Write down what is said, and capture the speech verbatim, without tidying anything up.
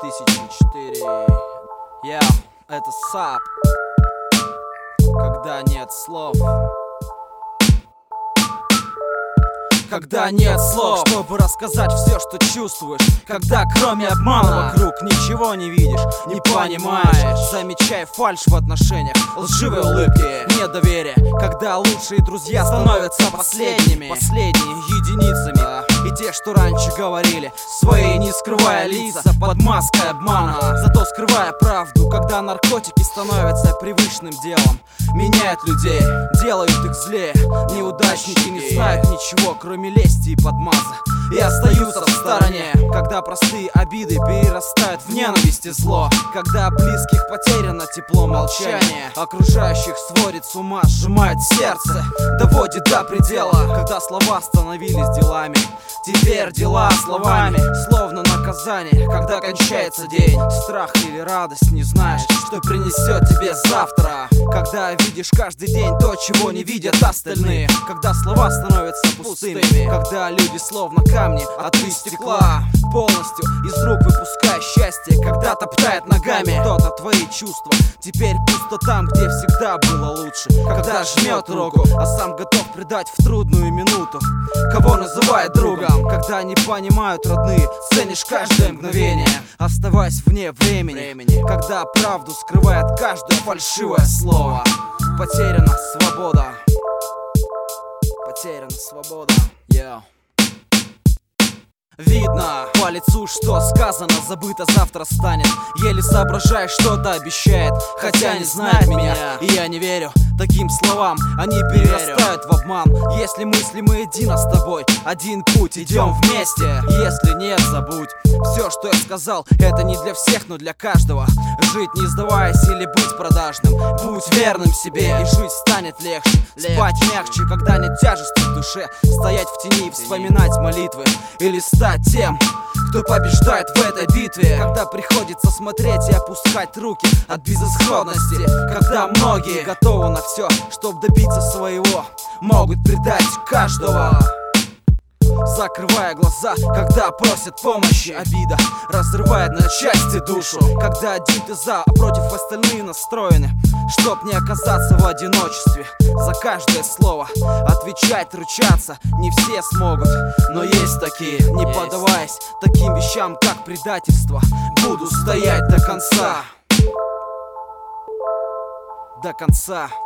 тысяча четыре. Я, это САП. Когда нет слов. Когда нет слов, чтобы рассказать все, что чувствуешь. Когда кроме обмана вокруг ничего не видишь, не понимаешь. Замечай фальшь в отношениях, лживые улыбки, недоверие. Когда лучшие друзья становятся последними, последними единицами. И те, что раньше говорили свои, не скрывая лица под маской обмана, зато скрывая правду. Когда наркотики становятся привычным делом, меняют людей, делают их злее. Неудачники не знают ничего, кроме лести и подмаза, и остаются в стороне. Когда простые обиды перерастают в ненависть и зло. Когда близких потеряно тепло молчания, окружающих сводит с ума, сжимает сердце, доводит до предела. Когда слова становились делами, теперь дела словами, словно наказание. Когда кончается день, страх или радость, не знаешь, что принесет тебе завтра. Когда видишь каждый день то, чего не видят остальные. Когда слова становятся пустыми, когда люди словно камни, а ты стекла, полностью из рук выпуская счастье. Когда топтает ногами кто-то твои чувства, теперь пусто там, где всегда было лучше. Когда жмет руку, а сам готов предать в трудную минуту, кого называет другом. Когда не понимают родные, ценишь каждое мгновение, оставаясь вне времени. Когда правду скрывает каждое фальшивое слово. Потеряна свобода. Потеряна свобода. Yeah. Видно по лицу, что сказано, забыто завтра станет. Еле соображаешь, что-то обещает, хотя не знает меня. И я не верю таким словам, они перерастают в обман. Если мысли мы едино с тобой, один путь, идем вместе. Если нет, забудь все, что я сказал, это не для всех, но для каждого. Жить не сдаваясь или быть продажным, будь верным себе, и жить станет легче. Спать мягче, когда нет тяжести в душе. Стоять в тени и вспоминать молитвы, или стать тем, кто побеждает в этой битве. Когда приходится смотреть и опускать руки от безысходности. Когда многие готовы на все, чтобы добиться своего, могут предать каждого, закрывая глаза, когда просят помощи. Обида разрывает на части душу. Когда один ты за, а против остальные настроены, чтоб не оказаться в одиночестве. За каждое слово отвечать, ручаться не все смогут, но есть такие. Не поддаваясь таким вещам, как предательство, буду стоять до конца. До конца.